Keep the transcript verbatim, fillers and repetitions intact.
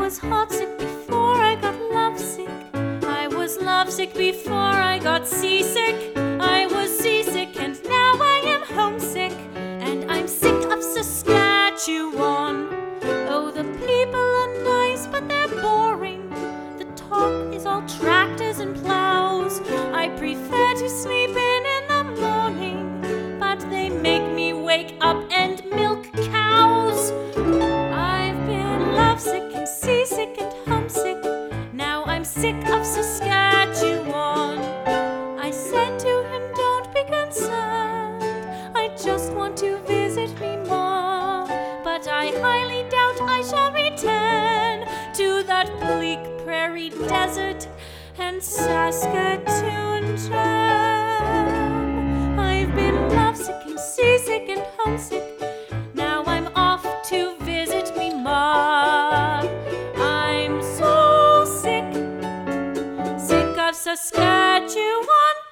was heartsick before I got lovesick. I was lovesick before I got seasick. I was seasick and now I am homesick. And I'm sick of Saskatchewan. Oh, the people are nice, but they're boring. The talk is all tractors and plows. I prefer to sleep in in the morning, but they make me wake up and milk cows. I've been lovesick and seasick and homesick. Now I'm sick of Saskatchewan. I said to him, don't be concerned, I just want to visit me more. But I highly doubt I shall return to that bleak prairie desert and Saskatoon term. I've been lovesick and seasick and homesick. Now I'm off to visit me ma. I'm so sick, sick of Saskatchewan.